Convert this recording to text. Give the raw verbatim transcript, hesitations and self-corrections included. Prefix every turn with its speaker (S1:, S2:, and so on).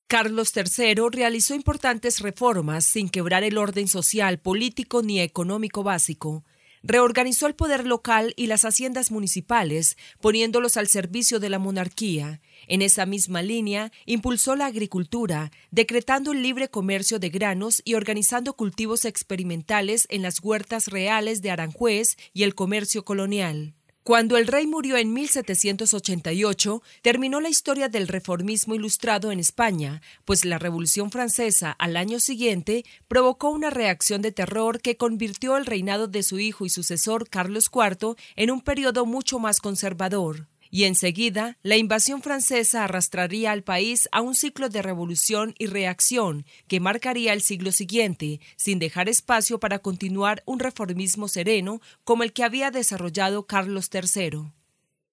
S1: Carlos tercero realizó importantes reformas sin quebrar el orden social, político ni económico básico. Reorganizó el poder local y las haciendas municipales, poniéndolos al servicio de la monarquía. En esa misma línea, impulsó la agricultura, decretando el libre comercio de granos y organizando cultivos experimentales en las huertas reales de Aranjuez y el comercio colonial. Cuando el rey murió en mil setecientos ochenta y ocho, terminó la historia del reformismo ilustrado en España, pues la Revolución Francesa al año siguiente provocó una reacción de terror que convirtió el reinado de su hijo y sucesor Carlos cuarto en un periodo mucho más conservador. Y enseguida, la invasión francesa arrastraría al país a un ciclo de revolución y reacción que marcaría el siglo siguiente, sin dejar espacio para continuar un reformismo sereno como el que había desarrollado Carlos tercero.